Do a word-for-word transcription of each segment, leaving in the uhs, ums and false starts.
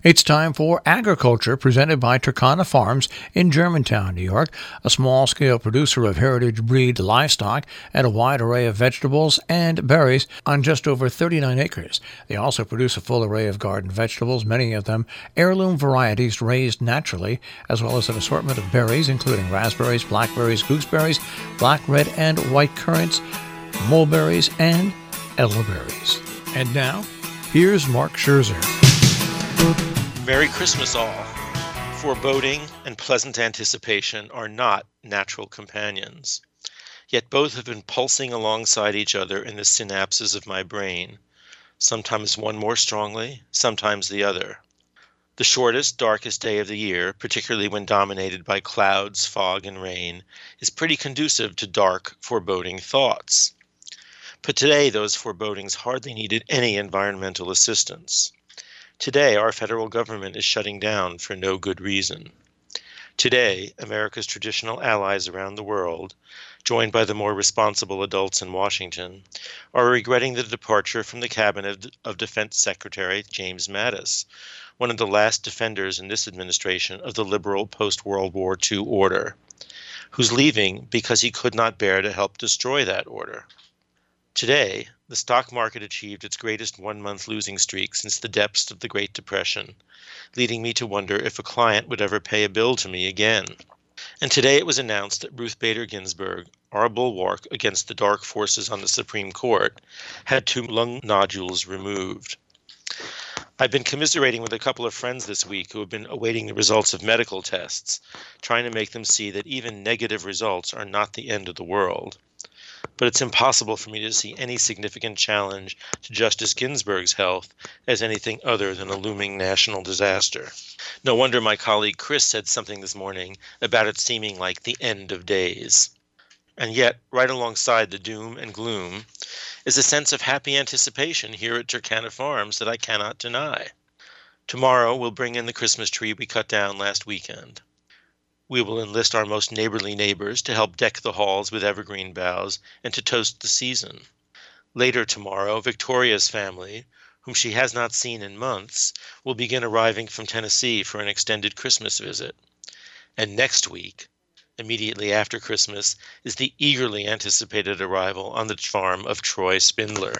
It's time for Agriculture, presented by Turkana Farms in Germantown, New York, a small-scale producer of heritage breed livestock and a wide array of vegetables and berries on just over thirty-nine acres. They also produce a full array of garden vegetables, many of them heirloom varieties raised naturally, as well as an assortment of berries, including raspberries, blackberries, gooseberries, black, red, and white currants, mulberries, and elderberries. And now, here's Mark Scherzer. Merry Christmas, all. Foreboding and pleasant anticipation are not natural companions, yet both have been pulsing alongside each other in the synapses of my brain, sometimes one more strongly, sometimes the other. The shortest, darkest day of the year, particularly when dominated by clouds, fog, and rain, is pretty conducive to dark, foreboding thoughts. But today, those forebodings hardly needed any environmental assistance. Today, our federal government is shutting down for no good reason. Today, America's traditional allies around the world, joined by the more responsible adults in Washington, are regretting the departure from the cabinet of Defense Secretary James Mattis, one of the last defenders in this administration of the liberal post-World War Two order, who's leaving because he could not bear to help destroy that order. Today, the stock market achieved its greatest one-month losing streak since the depths of the Great Depression, leading me to wonder if a client would ever pay a bill to me again. And today it was announced that Ruth Bader Ginsburg, our bulwark against the dark forces on the Supreme Court, had two lung nodules removed. I've been commiserating with a couple of friends this week who have been awaiting the results of medical tests, trying to make them see that even negative results are not the end of the world. But it's impossible for me to see any significant challenge to Justice Ginsburg's health as anything other than a looming national disaster. No wonder my colleague Chris said something this morning about it seeming like the end of days. And yet, right alongside the doom and gloom, is a sense of happy anticipation here at Turkana Farms that I cannot deny. Tomorrow we'll bring in the Christmas tree we cut down last weekend. We will enlist our most neighborly neighbors to help deck the halls with evergreen boughs and to toast the season. Later tomorrow, Victoria's family, whom she has not seen in months, will begin arriving from Tennessee for an extended Christmas visit. And next week, immediately after Christmas, is the eagerly anticipated arrival on the farm of Troy Spindler.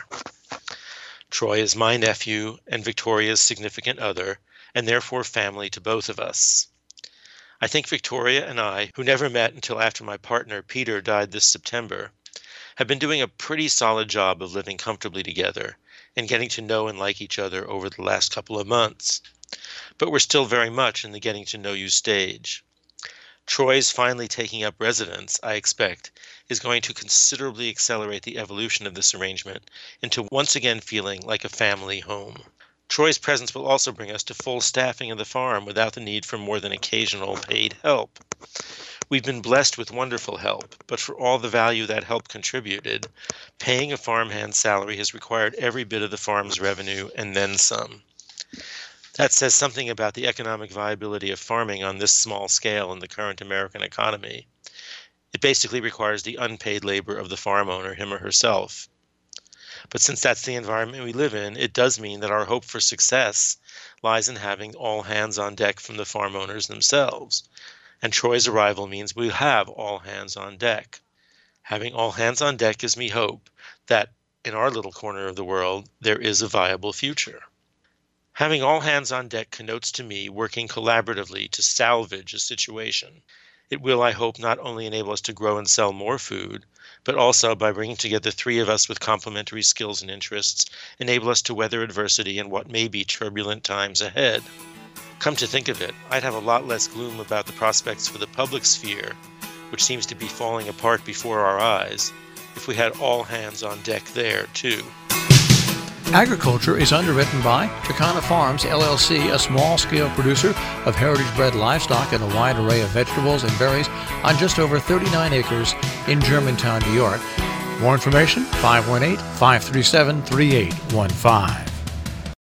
Troy is my nephew and Victoria's significant other, and therefore family to both of us. I think Victoria and I, who never met until after my partner Peter died this September, have been doing a pretty solid job of living comfortably together and getting to know and like each other over the last couple of months. But we're still very much in the getting to know you stage. Troy's finally taking up residence, I expect, is going to considerably accelerate the evolution of this arrangement into once again feeling like a family home. Troy's presence will also bring us to full staffing of the farm without the need for more than occasional paid help. We've been blessed with wonderful help, but for all the value that help contributed, paying a farmhand's salary has required every bit of the farm's revenue and then some. That says something about the economic viability of farming on this small scale in the current American economy. It basically requires the unpaid labor of the farm owner, him or herself. But since that's the environment we live in, it does mean that our hope for success lies in having all hands on deck from the farm owners themselves. And Troy's arrival means we'll have all hands on deck. Having all hands on deck gives me hope that, in our little corner of the world, there is a viable future. Having all hands on deck connotes to me working collaboratively to salvage a situation. It will, I hope, not only enable us to grow and sell more food, but also, by bringing together three of us with complementary skills and interests, enable us to weather adversity in what may be turbulent times ahead. Come to think of it, I'd have a lot less gloom about the prospects for the public sphere, which seems to be falling apart before our eyes, if we had all hands on deck there, too. Agriculture is underwritten by Turkana Farms, L L C, a small-scale producer of heritage-bred livestock and a wide array of vegetables and berries on just over thirty-nine acres in Germantown, New York. More information, five one eight, five three seven, three eight one five.